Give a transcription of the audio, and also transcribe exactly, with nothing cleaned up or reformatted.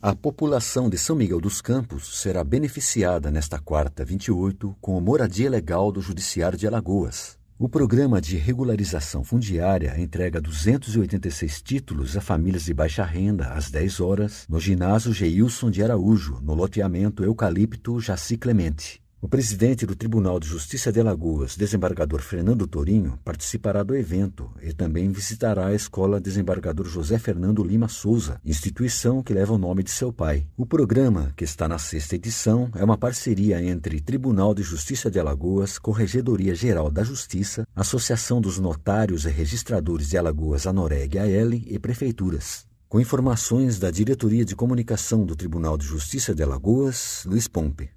A população de São Miguel dos Campos será beneficiada nesta quarta, vinte e oito, com a moradia legal do Judiciário de Alagoas. O programa de regularização fundiária entrega duzentos e oitenta e seis títulos a famílias de baixa renda às dez horas no ginásio Geilson de Araújo, no loteamento Eucalipto Jaci Clemente. O presidente do Tribunal de Justiça de Alagoas, desembargador Fernando Torinho, participará do evento e também visitará a Escola Desembargador José Fernando Lima Souza, instituição que leva o nome de seu pai. O programa, que está na sexta edição, é uma parceria entre Tribunal de Justiça de Alagoas, Corregedoria Geral da Justiça, Associação dos Notários e Registradores de Alagoas, ANOREG A L e prefeituras. Com informações da Diretoria de Comunicação do Tribunal de Justiça de Alagoas, Luiz Pompe.